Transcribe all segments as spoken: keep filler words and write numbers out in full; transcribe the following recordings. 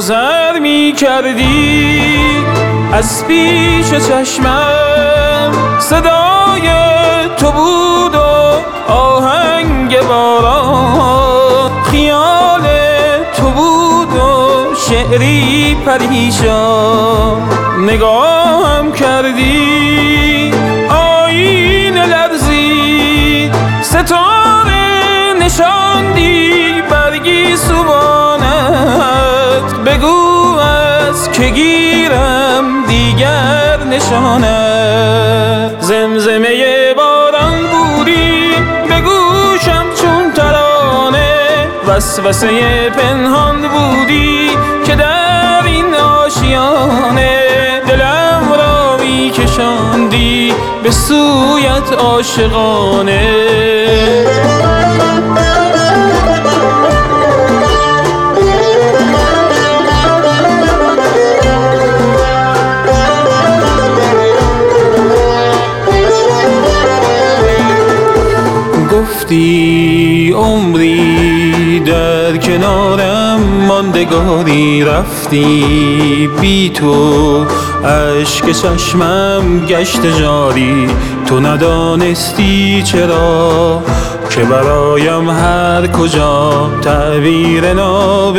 گذر می کردی از پیش چشمم، صدای تو بود و آهنگ باران، خیال تو بود و شعری پریشان. نگاهم کردی آینه لرزید، ستاره نشاندی برگی سوانت، بگو از که گیرم دیگر نشانت. زمزمه باران بودی به گوشم چون ترانه، وسوسه پنهان بودی که در این آشیانه، دلم را می کشاندی به سویت عاشقانه. گفتی عمری در کنارم ماندگاری، رفتی بی تو اشک چشمم گشت جاری. تو ندانستی چرا که برایم هر کجا تعبیر ناب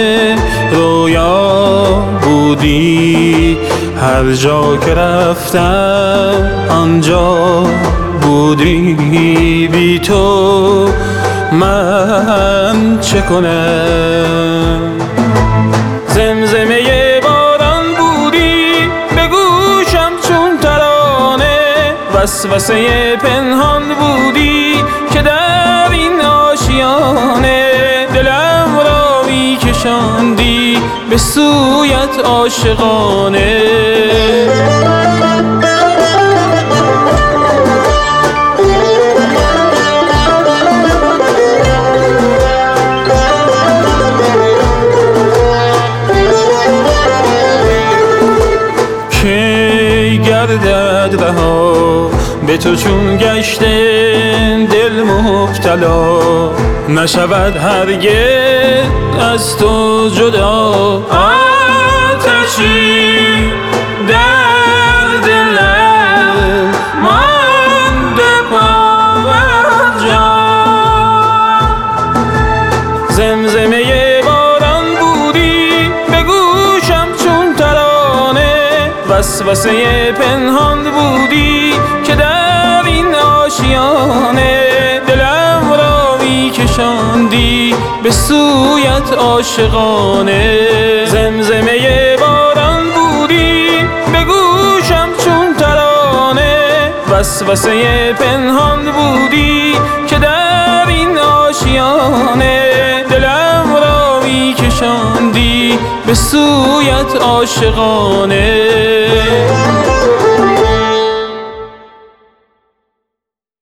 رویا بودی. هر جا که رفتم آنجا بودی، بی تو من چه کنم؟ زمزمه باران بودی به گوشم چون ترانه، وسوسه پنهان بودی که در این آشیانه، دلم را می کشاندی به سویت عاشقانه. گردد رها به تو چون گشته دل مبتلا، نشود هرگز از تو جدا. آتشی در دلم مانده پابرجا، زمزمه باران بودی به گوشم چون ترانه، وسوسه پنهان بودی که در این آشیانه، دلم را می کشاندی به سویت عاشقانه. زمزمه باران بودی به گوشم چون ترانه، وسوسه پنهان بودی که در این آشیانه، دلم را می کشاندی به سویت عاشقانه.